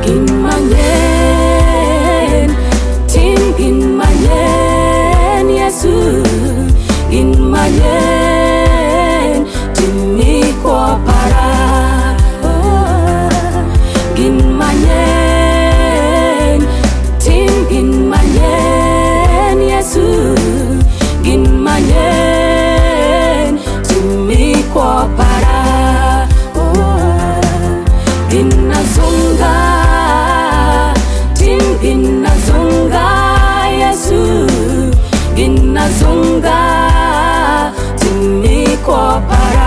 gin manyen, tim gin manyen, Yesu gin manyen, tim mi ko para, gin manyen, tim gin manyen, Yesu gin manyen, tim mi ko para, gin nazunga, tim gin nazunga, Yesu gin nazunga, tim mi ko para,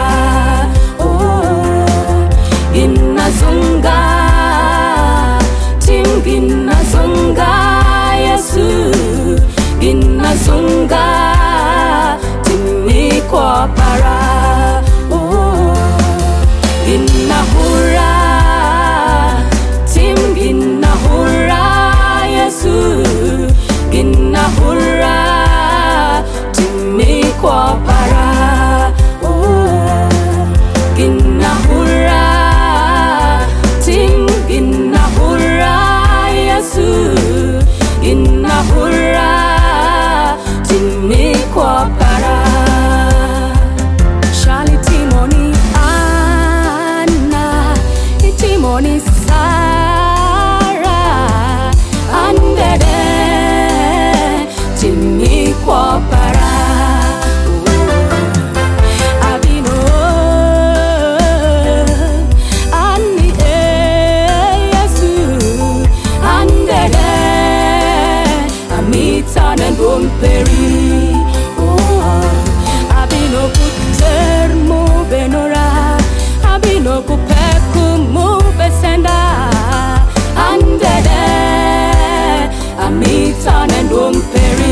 gin nazunga, tim gin nazunga, Yesu gin nazunga, tim mi ko para, gin nahura, tim gin nahura, Yesu gin nahura, tim mi ko para, gin nahura, tim gin nahura, Yesu gin nahura, tim mi ko para. Shali timoni Anna, timoni Sarah, andede tim mi ko para. Abino Anni Yesu, andede amita nendomperi. Abino kuter mu benora, abino kupeku mu besenda, andede amita nendomperi.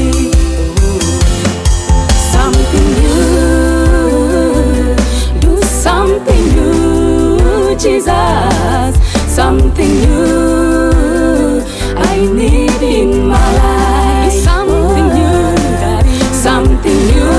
Something new, do something new, Jesus. Something new, I need in my life. Something new, something new,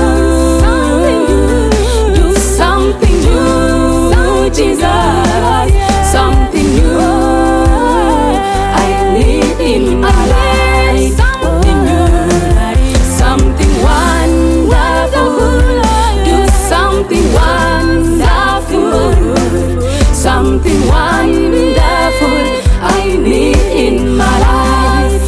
do something new, Jesus. Something new, I need in my life. Something new, something wonderful, do something wonderful, something wonderful, I need in my life.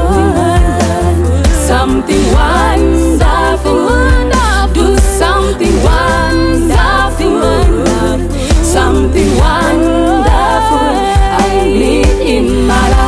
Something wonderful, do something wonderful, something wonderful, I need in my life.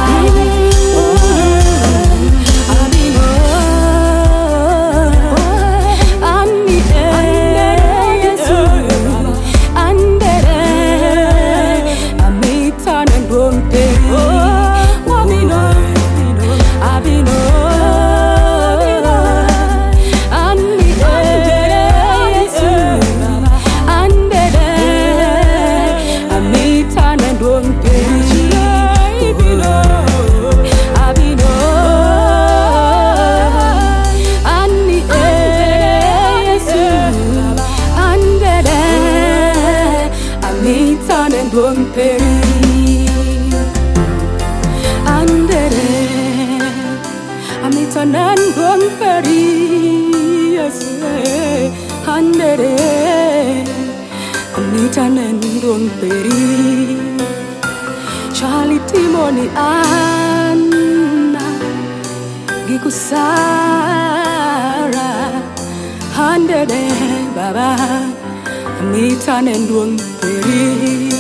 Andere amita nandon peri, yes, andere amita nandon peri. Shali timoni Anna, giku Sarah, andere baba amita nandon peri.